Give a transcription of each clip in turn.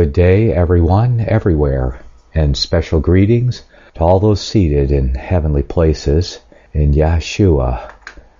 Good day, everyone, everywhere, and special greetings to all those seated in heavenly places in Yeshua,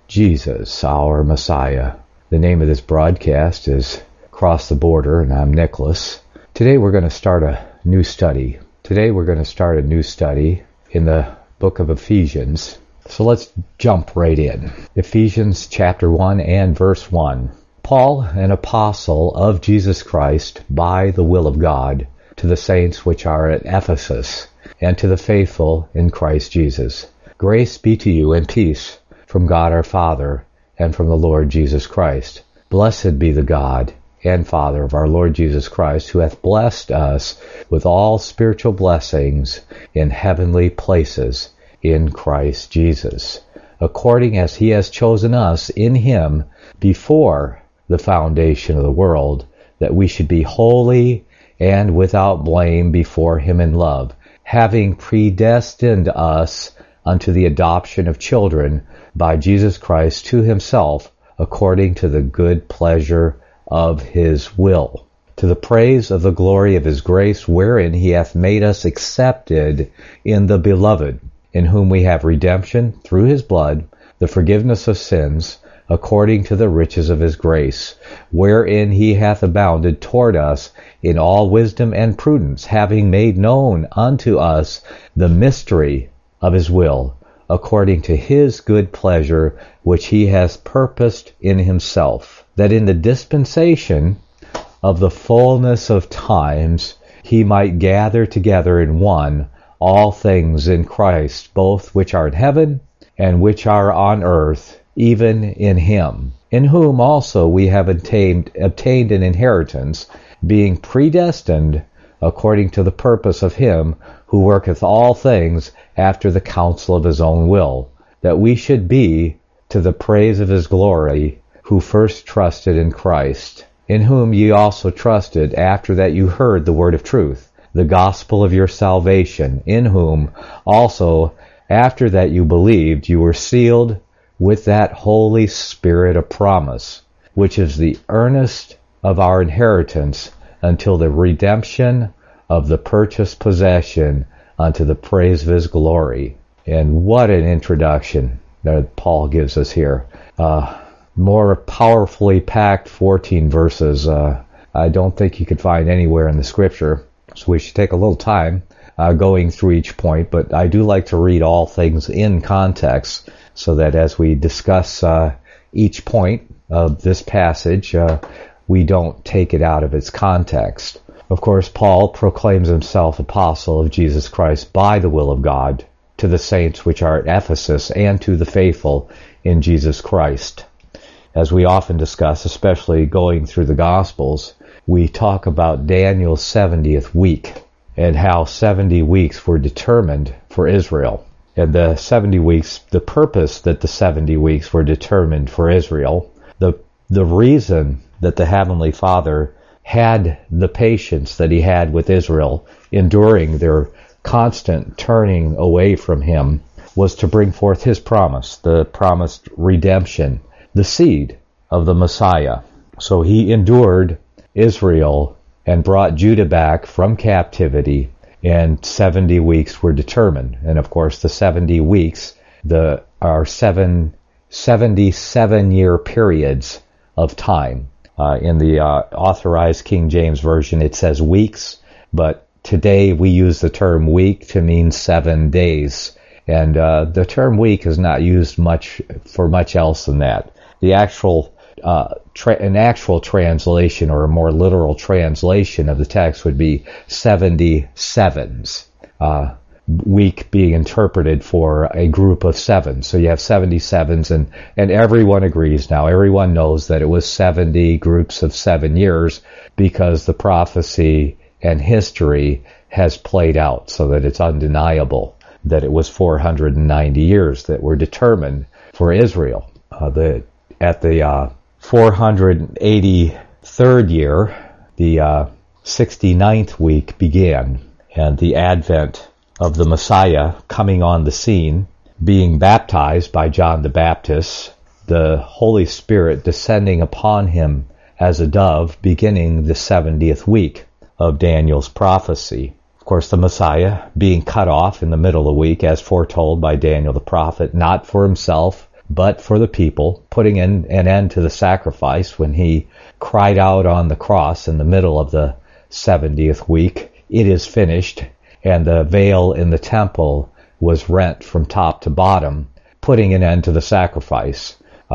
Jesus, our Messiah. The name of this broadcast is Cross the Border, and I'm Nicholas. Today we're going to start a new study. Today we're going to start a new study in the book of Ephesians. So let's jump right in. Ephesians chapter 1 and verse 1. Paul, an apostle of Jesus Christ, by the will of God, to the saints which are at Ephesus, and to the faithful in Christ Jesus. Grace be to you and peace from God our Father, and from the Lord Jesus Christ. Blessed be the God and Father of our Lord Jesus Christ, who hath blessed us with all spiritual blessings in heavenly places in Christ Jesus, according as he has chosen us in him before the foundation of the world, that we should be holy and without blame before him in love, having predestined us unto the adoption of children by Jesus Christ to himself, according to the good pleasure of his will, to the praise of the glory of his grace, wherein he hath made us accepted in the beloved, in whom we have redemption through his blood, the forgiveness of sins, according to the riches of his grace, wherein he hath abounded toward us in all wisdom and prudence, having made known unto us the mystery of his will, according to his good pleasure, which he has purposed in himself, that in the dispensation of the fullness of times he might gather together in one all things in Christ, both which are in heaven and which are on earth, even in him, in whom also we have obtained an inheritance, being predestined according to the purpose of him who worketh all things after the counsel of his own will, that we should be to the praise of his glory, who first trusted in Christ, in whom ye also trusted after that you heard the word of truth, the gospel of your salvation, in whom also after that you believed, you were sealed with that Holy Spirit of promise, which is the earnest of our inheritance until the redemption of the purchased possession unto the praise of his glory. And what an introduction that Paul gives us here. More powerfully packed 14 verses. I don't think you could find anywhere in the scripture. So we should take a little time going through each point, but I do like to read all things in context, so that as we discuss each point of this passage, we don't take it out of its context. Of course, Paul proclaims himself apostle of Jesus Christ by the will of God, to the saints which are at Ephesus, and to the faithful in Jesus Christ. As we often discuss, especially going through the Gospels, we talk about Daniel's 70th week, and how 70 weeks were determined for Israel. And the 70 weeks, the purpose that the 70 weeks were determined for Israel, the reason that the Heavenly Father had the patience that he had with Israel, enduring their constant turning away from him, was to bring forth his promise, the promised redemption, the seed of the Messiah. So he endured Israel and brought Judah back from captivity, and 70 weeks were determined. And of course, the 70 weeks are 77-year periods of time. In the Authorized King James Version, it says weeks, but today we use the term week to mean 7 days. And the term week is not used much for much else than that. The actual an actual translation, or a more literal translation of the text, would be 77s. Week being interpreted for a group of 7. So you have 77s, and everyone agrees now. Everyone knows that it was 70 groups of 7 years, because the prophecy and history has played out, so that it's undeniable that it was 490 years that were determined for Israel. At the 483rd year, the 69th week began, and the advent of the Messiah coming on the scene, being baptized by John the Baptist, the Holy Spirit descending upon him as a dove, beginning the 70th week. of Daniel's prophecy. Of course, the Messiah being cut off in the middle of the week, as foretold by Daniel the prophet, not for himself, but for the people, putting an end to the sacrifice when he cried out on the cross in the middle of the 70th week, "It is finished," and the veil in the temple was rent from top to bottom, putting an end to the sacrifice,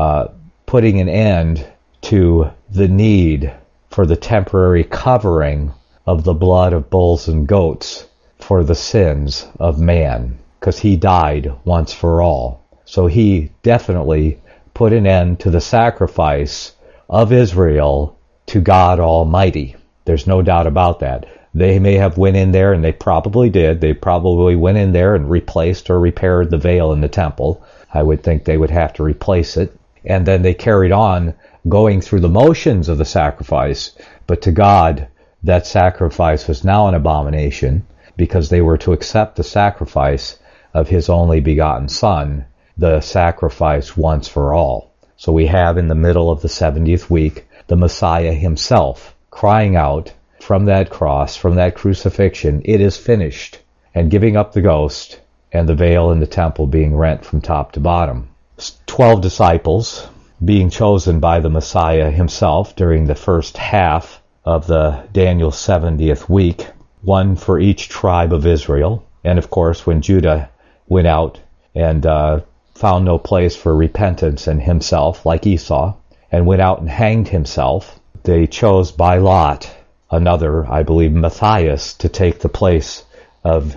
putting an end to the need for the temporary covering of the blood of bulls and goats for the sins of man, because he died once for all. So he definitely put an end to the sacrifice of Israel to God Almighty. There's no doubt about that. They may have went in there, and they probably did. They probably went in there and replaced or repaired the veil in the temple. I would think they would have to replace it. And then they carried on going through the motions of the sacrifice. But to God, that sacrifice was now an abomination, because they were to accept the sacrifice of his only begotten Son, the sacrifice once for all. So we have in the middle of the 70th week, the Messiah himself crying out from that cross, from that crucifixion, "It is finished," and giving up the ghost, and the veil in the temple being rent from top to bottom. 12 disciples being chosen by the Messiah himself during the first half of the Daniel 70th week, one for each tribe of Israel. And of course, when Judah went out and found no place for repentance in himself, like Esau, and went out and hanged himself, they chose by lot another, I believe, Matthias, to take the place of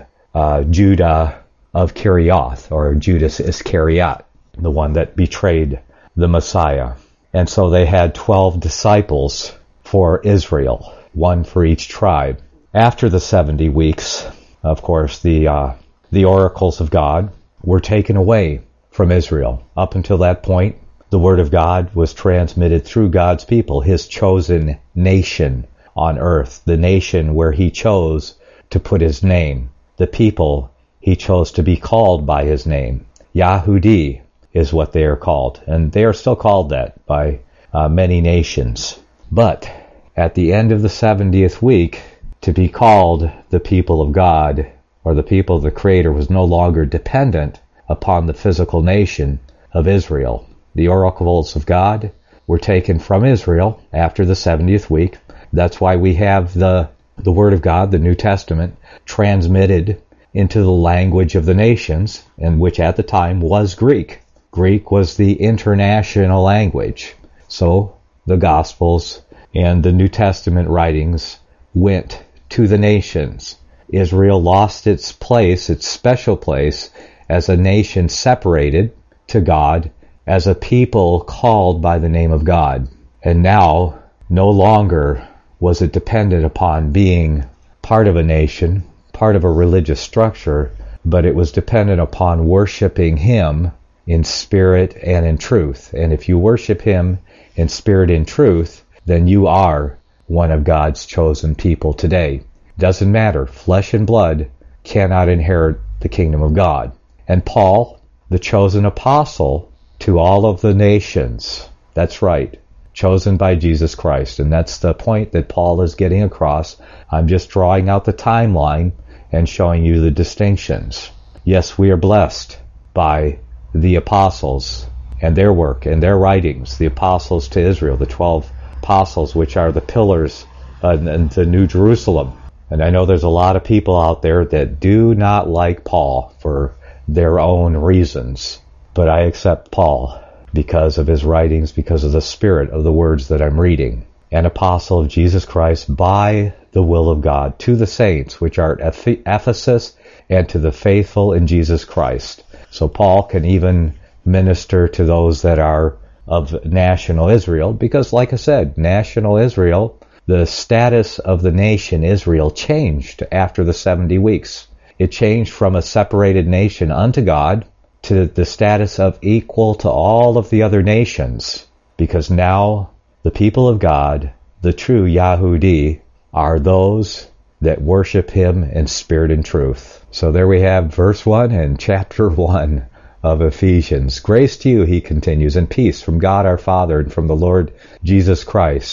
Judah of Kerioth, or Judas Iscariot, the one that betrayed the Messiah. And so they had 12 disciples for Israel, one for each tribe. After the 70 weeks, of course, the oracles of God were taken away from Israel. Up until that point, the Word of God was transmitted through God's people, his chosen nation on earth, the nation where he chose to put his name, the people he chose to be called by his name. Yahudi is what they are called, and they are still called that by many nations. But at the end of the 70th week, to be called the people of God, or the people of the Creator, was no longer dependent upon the physical nation of Israel. The oracles of God were taken from Israel after the 70th week. That's why we have the Word of God, the New Testament, transmitted into the language of the nations, and which at the time was Greek. Greek was the international language. So the Gospels and the New Testament writings went to the nations. Israel lost its place, its special place, as a nation separated to God, as a people called by the name of God. And now, no longer was it dependent upon being part of a nation, part of a religious structure, but it was dependent upon worshiping him in spirit and in truth. And if you worship him in spirit and truth, then you are one of God's chosen people today. Doesn't matter. Flesh and blood cannot inherit the kingdom of God. And Paul, the chosen apostle to all of the nations, that's right, chosen by Jesus Christ. And that's the point that Paul is getting across. I'm just drawing out the timeline and showing you the distinctions. Yes, we are blessed by the apostles and their work and their writings, the apostles to Israel, the 12 apostles, which are the pillars in the New Jerusalem. And I know there's a lot of people out there that do not like Paul for their own reasons, but I accept Paul because of his writings, because of the spirit of the words that I'm reading. An apostle of Jesus Christ by the will of God, to the saints which are at Ephesus, and to the faithful in Jesus Christ. So Paul can even minister to those that are of national Israel, because like I said, national Israel, the status of the nation Israel changed after the 70 weeks. It changed from a separated nation unto God to the status of equal to all of the other nations, because now the people of God, the true Yahudi, are those that worship him in spirit and truth. So there we have verse 1 and chapter 1 of Ephesians. Grace to you, he continues, and peace from God our Father and from the Lord Jesus Christ.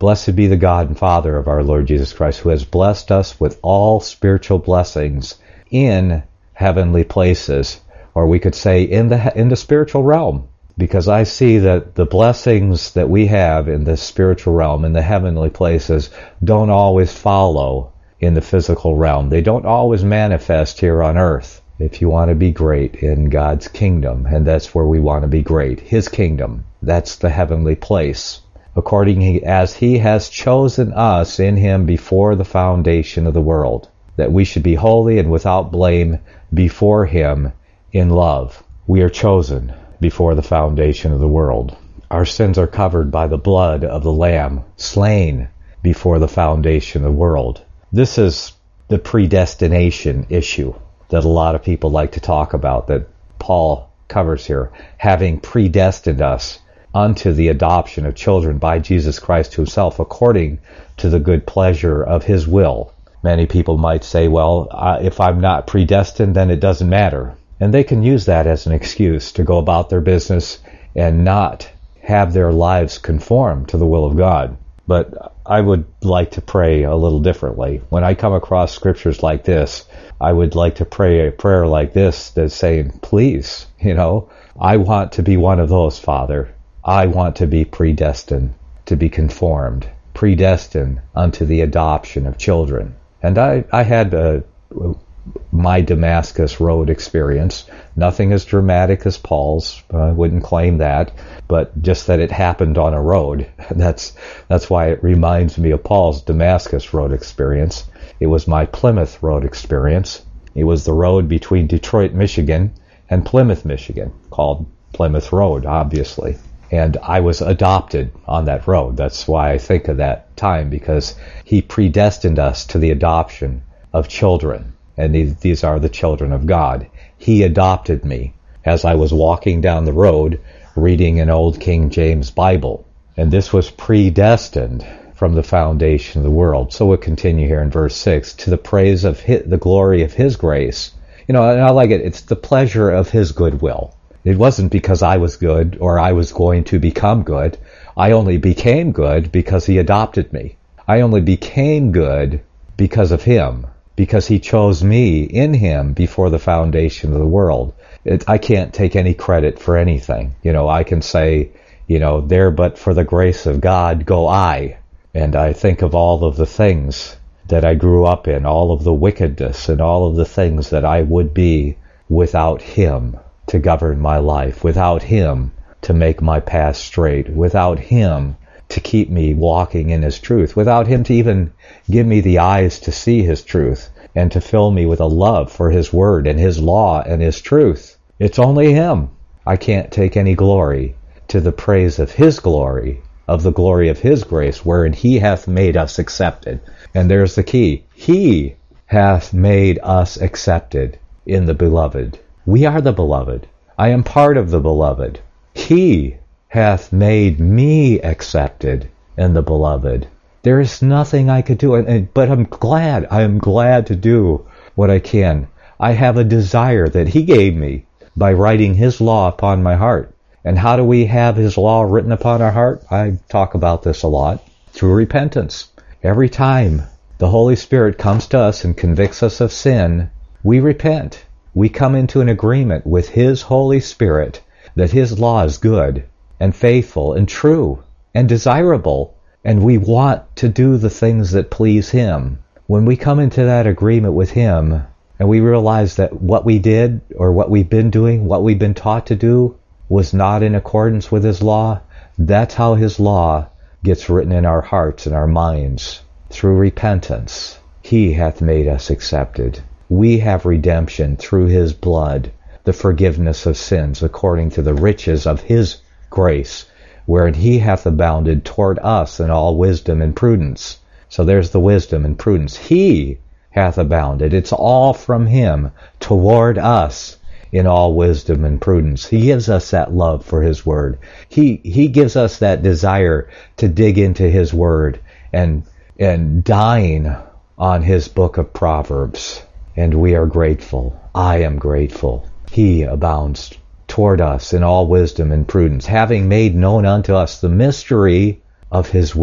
Blessed be the God and Father of our Lord Jesus Christ, who has blessed us with all spiritual blessings in heavenly places, or we could say in the spiritual realm, because I see that the blessings that we have in the spiritual realm, in the heavenly places, don't always follow in the physical realm. They don't always manifest here on earth. If you want to be great in God's kingdom, and that's where we want to be great, His kingdom, that's the heavenly place, according as He has chosen us in Him before the foundation of the world, that we should be holy and without blame before Him in love. We are chosen before the foundation of the world. Our sins are covered by the blood of the Lamb slain before the foundation of the world. This is the predestination issue that a lot of people like to talk about, that Paul covers here, having predestined us unto the adoption of children by Jesus Christ Himself, according to the good pleasure of His will. Many people might say, well, if I'm not predestined, then it doesn't matter. And they can use that as an excuse to go about their business and not have their lives conform to the will of God. But I would like to pray a little differently. When I come across scriptures like this, I would like to pray a prayer like this that's saying, please, I want to be one of those, Father. I want to be predestined, to be conformed, predestined unto the adoption of children. And I had my Damascus Road experience. Nothing as dramatic as Paul's. I wouldn't claim that, but just that it happened on a road. That's why it reminds me of Paul's Damascus Road experience. It was my Plymouth Road experience. It was the road between Detroit, Michigan and Plymouth, Michigan, called Plymouth Road, obviously. And I was adopted on that road. That's why I think of that time, because He predestined us to the adoption of children. And these are the children of God. He adopted me as I was walking down the road reading an old King James Bible. And this was predestined from the foundation of the world. So we'll continue here in verse 6, to the praise of the glory of His grace. And I like it. It's the pleasure of His goodwill. It wasn't because I was good or I was going to become good. I only became good because He adopted me. I only became good because of Him, because He chose me in Him before the foundation of the world. I can't take any credit for anything. I can say, there but for the grace of God go I. And I think of all of the things that I grew up in, all of the wickedness and all of the things that I would be without Him to govern my life, without Him to make my path straight, without Him to keep me walking in His truth, without Him to even give me the eyes to see His truth and to fill me with a love for His word and His law and His truth. It's only Him. I can't take any glory to the praise of His glory, of the glory of His grace, wherein He hath made us accepted. And there's the key. He hath made us accepted in the beloved. We are the beloved. I am part of the beloved. He hath made me accepted in the beloved. There is nothing I could do, but I'm glad. I am glad to do what I can. I have a desire that He gave me by writing His law upon my heart. And how do we have His law written upon our heart? I talk about this a lot. Through repentance. Every time the Holy Spirit comes to us and convicts us of sin, we repent. We come into an agreement with His Holy Spirit that His law is good and faithful and true and desirable, and we want to do the things that please Him. When we come into that agreement with Him and we realize that what we did or what we've been doing, what we've been taught to do, was not in accordance with His law, that's how His law gets written in our hearts and our minds. Through repentance, He hath made us accepted. We have redemption through His blood, the forgiveness of sins, according to the riches of His grace, wherein He hath abounded toward us in all wisdom and prudence. So there's the wisdom and prudence. He hath abounded. It's all from Him toward us in all wisdom and prudence. He gives us that love for His word. He gives us that desire to dig into His word and dine on His book of Proverbs. And we are grateful. I am grateful. He abounds toward us in all wisdom and prudence, having made known unto us the mystery of His will.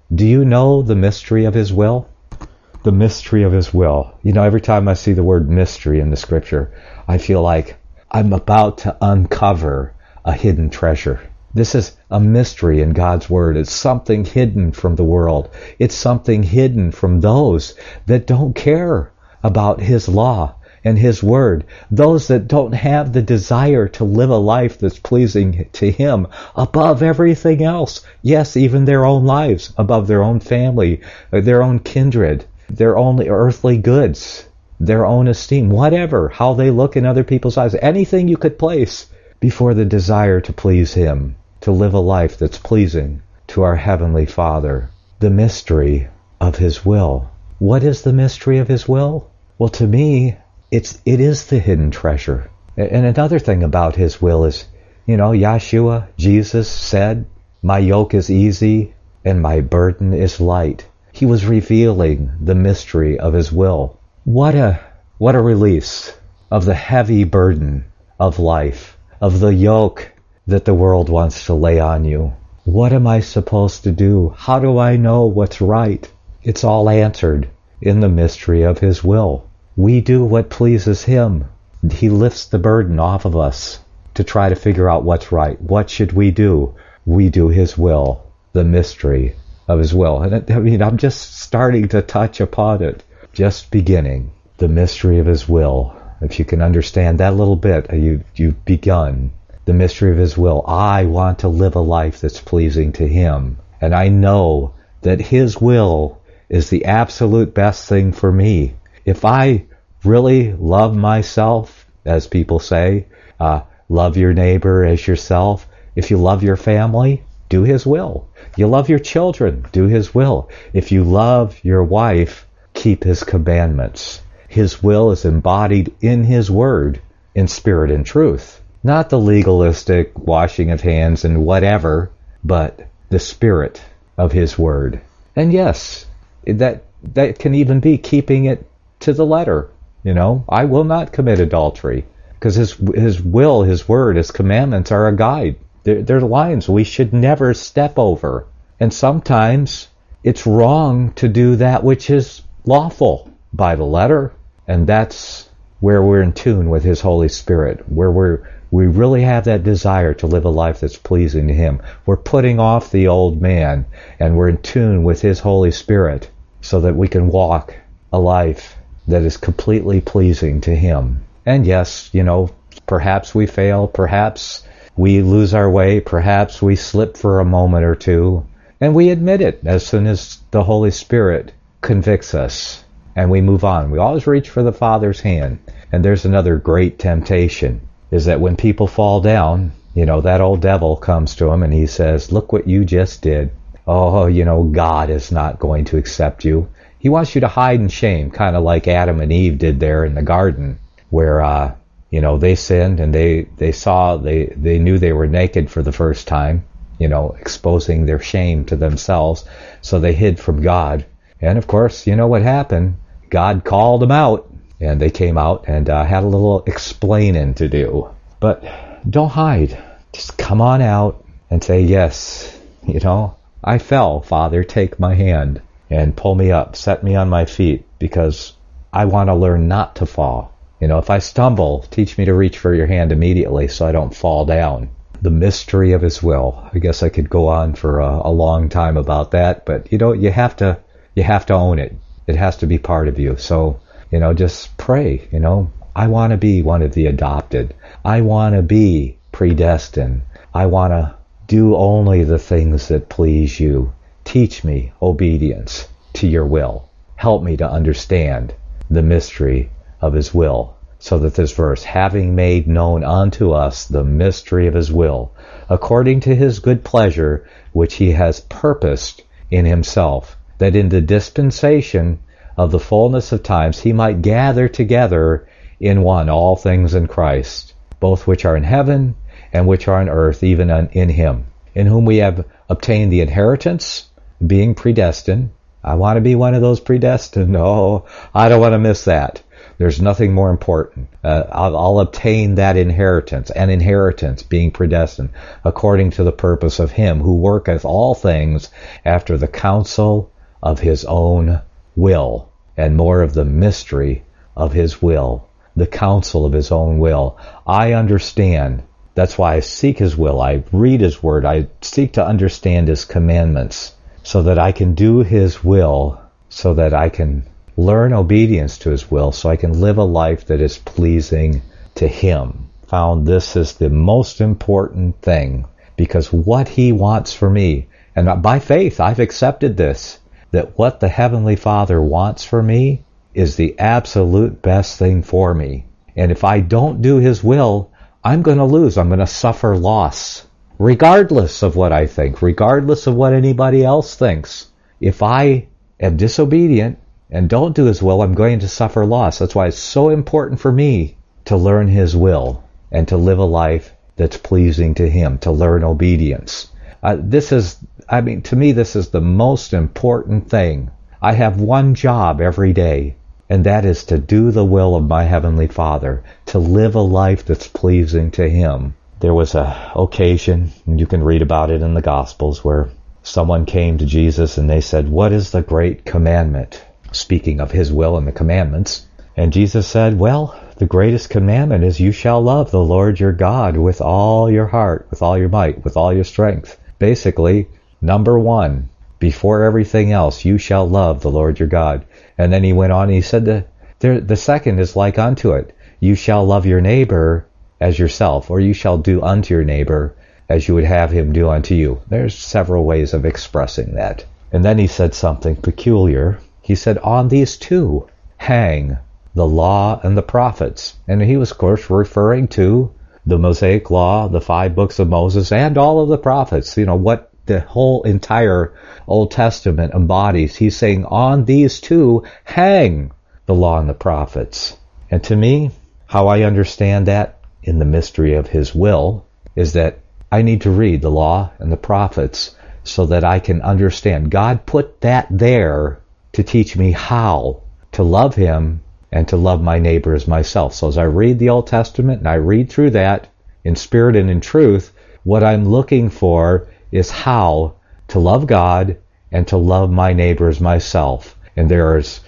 Do you know the mystery of his will? The mystery of his will. You know, every time I see the word mystery in the scripture, I feel like I'm about to uncover a hidden treasure. This is a mystery in God's word. It's something hidden from the world. It's something hidden from those that don't care about his law and his word. Those that don't have the desire to live a life that's pleasing to him above everything else. Yes, even their own lives, above their own family, their own kindred, their own earthly goods, their own esteem, whatever, how they look in other people's eyes, anything you could place before the desire to please him, to live a life that's pleasing to our Heavenly Father. The mystery of his will. What is the mystery of his will? Well, to me, it is the hidden treasure. And another thing about his will is, you know, Yeshua, Jesus said, my yoke is easy and my burden is light. He was revealing the mystery of his will. What a release of the heavy burden of life, of the yoke that the world wants to lay on you. What am I supposed to do? How do I know what's right? It's all answered in the mystery of his will. We do what pleases him. He lifts the burden off of us to try to figure out what's right. What should we do? We do his will, the mystery of his will. And I'm just starting to touch upon it. Just beginning. The mystery of his will. If you can understand that little bit, you've begun. The mystery of his will. I want to live a life that's pleasing to him. And I know that his will is the absolute best thing for me. If I really love myself, as people say, love your neighbor as yourself. If you love your family, do his will. You love your children, do his will. If you love your wife, keep his commandments. His will is embodied in his word, in spirit and truth. Not the legalistic washing of hands and whatever, but the spirit of his word. And yes, that can even be keeping it to the letter. You know, I will not commit adultery. Because his will, his word, his commandments are a guide. They're lines we should never step over. And sometimes it's wrong to do that which is lawful by the letter. And that's where we're in tune with his Holy Spirit, where we really have that desire to live a life that's pleasing to him. We're putting off the old man, and we're in tune with his Holy Spirit so that we can walk a life that is completely pleasing to him. And yes, you know, perhaps we fail, perhaps we lose our way, perhaps we slip for a moment or two, and we admit it as soon as the Holy Spirit convicts us, and we move on. We always reach for the Father's hand. And there's another great temptation, is that when people fall down, you know, that old devil comes to him and he says, look what you just did. Oh, you know, God is not going to accept you. He wants you to hide in shame, kind of like Adam and Eve did there in the garden, where, you know, they sinned and they knew they were naked for the first time, you know, exposing their shame to themselves. So they hid from God. And of course, you know what happened? God called them out. And they came out and had a little explaining to do. But don't hide. Just come on out and say, yes, you know, I fell, Father, take my hand and pull me up, set me on my feet, because I want to learn not to fall. You know, if I stumble, teach me to reach for your hand immediately so I don't fall down. The mystery of his will. I guess I could go on for a long time about that, but, you know, you have to own it. It has to be part of you. So, you know, just pray, you know, I want to be one of the adopted. I want to be predestined. I want to do only the things that please you. Teach me obedience to your will. Help me to understand the mystery of his will. So that this verse, having made known unto us the mystery of his will, according to his good pleasure, which he has purposed in himself, that in the dispensation of the fullness of times he might gather together in one all things in Christ, both which are in heaven and which are on earth, even in him, in whom we have obtained the inheritance, being predestined. I want to be one of those predestined. Oh, I don't want to miss that. There's nothing more important. I'll obtain that inheritance, an inheritance being predestined according to the purpose of him who worketh all things after the counsel of his own will, and more of the mystery of his will, the counsel of his own will. I understand. That's why I seek his will. I read his word. I seek to understand his commandments so that I can do his will, so that I can learn obedience to his will, so I can live a life that is pleasing to him. Found this is the most important thing, because what he wants for me, and by faith I've accepted this, that what the Heavenly Father wants for me is the absolute best thing for me. And if I don't do his will, I'm going to lose. I'm going to suffer loss, regardless of what I think, regardless of what anybody else thinks. If I am disobedient and don't do his will, I'm going to suffer loss. That's why it's so important for me to learn his will and to live a life that's pleasing to him, to learn obedience. To me, this is the most important thing. I have one job every day, and that is to do the will of my Heavenly Father, to live a life that's pleasing to him. There was an occasion, and you can read about it in the Gospels, where someone came to Jesus and they said, "What is the great commandment?" Speaking of his will and the commandments. And Jesus said, well, the greatest commandment is you shall love the Lord your God with all your heart, with all your might, with all your strength. Basically, number one, before everything else, you shall love the Lord your God. And then he went on and he said the second is like unto it. You shall love your neighbor as yourself, or you shall do unto your neighbor as you would have him do unto you. There's several ways of expressing that. And then he said something peculiar. He said, on these two hang the law and the prophets. And he was, of course, referring to the Mosaic Law, the 5 books of Moses, and all of the prophets. You know, what the whole entire Old Testament embodies. He's saying, on these two hang the law and the prophets. And to me, how I understand that in the mystery of his will is that I need to read the law and the prophets so that I can understand. God put that there to teach me how to love him and to love my neighbor as myself. So as I read the Old Testament and I read through that in spirit and in truth, what I'm looking for is how to love God and to love my neighbor as myself. And there's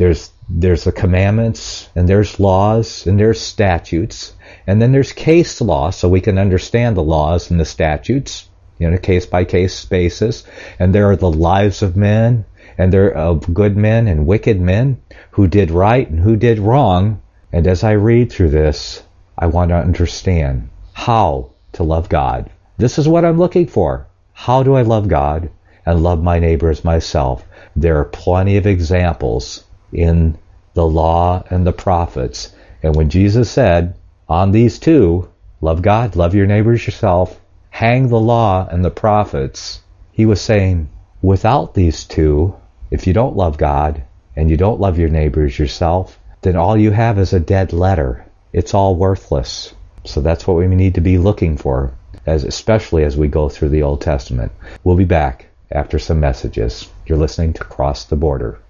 the commandments, and there's laws, and there's statutes, and then there's case law, so we can understand the laws and the statutes, case by case basis. And there are the lives of men, and there are of good men and wicked men who did right and who did wrong. And as I read through this, I want to understand how to love God. This is what I'm looking for. How do I love God and love my neighbor as myself? There are plenty of examples in the law and the prophets. And when Jesus said, on these two, love God, love your neighbor as yourself, hang the law and the prophets, he was saying, without these two, if you don't love God and you don't love your neighbor as yourself, then all you have is a dead letter. It's all worthless. So that's what we need to be looking for, especially as we go through the Old Testament. We'll be back after some messages. You're listening to Cross the Border.